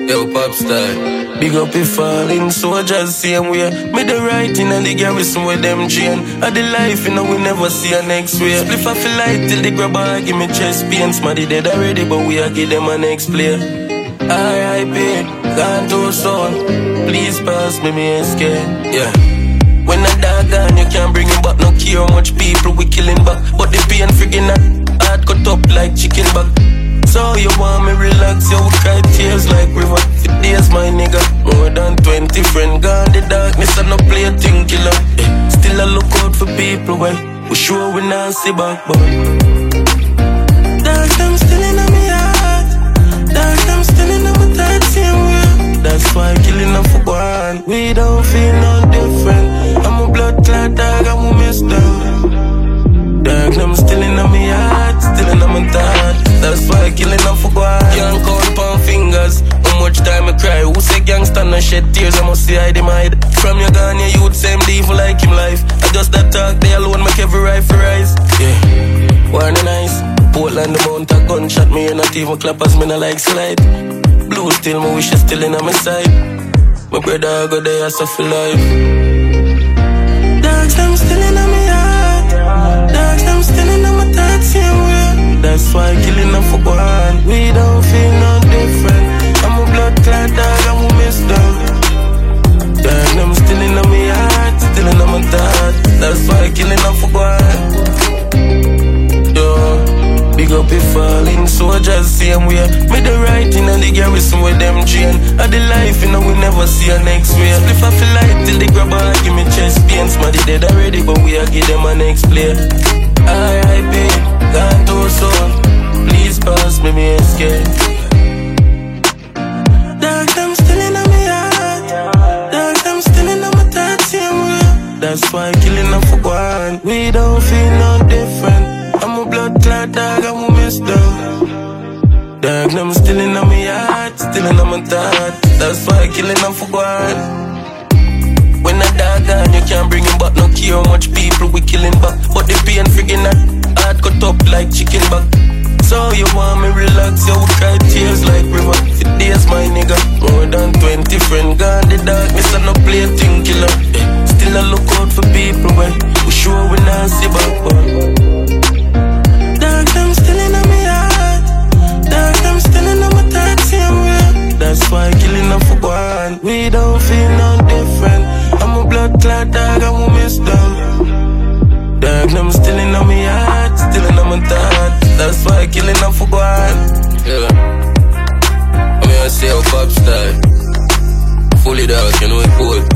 Yo, pop star. Big up if falling soldiers same way. Me the right in and the garrison with them chain. At the life, you know, we never see a next way. Spliff off the light till the grabber give me chest pain. Smarty dead already, but we a give them a next play. R.I.P. gone too soon. Please pass me escape. Yeah. When a dog gone, you can't bring him back. No care how much people we killing back. But the pain friggin' heart cut up like chicken back. So you want me relax, you cry tears like river. For days, my nigga, more than 20 friends gone. The darkness and no play a thing killer. Still I look out for people, well, we sure we not see back, but dark them still in my heart. Dark them still in my thoughts, same way. That's why killing them for one. We don't feel no different. I'm a blood clot dog, I'm a mess down. Dark them still in my heart, still in my thoughts. That's why killing them for one. Can't count on fingers. How much time I cry? Who say gangsta no shed tears? I must see hide him hide. From your gun, your youth same devil like him life. I just that talk, they alone make every rifle rise. Yeah, warning nice. Portland the mount a gunshot me and not even clappers, me no like slide. Blue still, my wish is still in on my side. My brother go there, so for life. Dogs them still in on my heart. Dogs them still in on my thoughts, same way. That's why killing them for one. We don't feel no different. I'm a blood clot dog, I'm a mess dog. Dog them still in on my heart, still in on my thoughts. That's why killing them for one. Yo, big up if falling soldiers same way. Me the right in and the garrison with them chain. At the life, you know, we never see a next way. Spliff off the light till the grabber give me chest pain. Smarty dead already, but we a give them a next play. R.I.P. gone too soon. Please pass me escape. Dark them still in my heart. Dark them still in my thoughts, same way. That's why killing them for one. We don't feel no different. I'm a blood clot dog, I'm a mess down. Dark them still in my heart, still in my thoughts. That's why killing them for one. When a dog gone, you can't bring him back. No care how much people we killing back. But the pain friggin' heart cut up like chicken back. So you want me relax, you cry tears like river. For days, my nigga, more than 20 friends gone. The darkness and no play a thing killer. Still I look out for people, well, we sure we not see back, but dark them still in my heart. Dark them still in my thoughts, same way. That's why killing them for one. We don't feel no different. I'm a blood clot dog, I'm a mess down. Dark them still in my heart, still in my thoughts. That's why killing them for one. Yeah. I'm gonna say how pop style. Fully dark, you know it cold.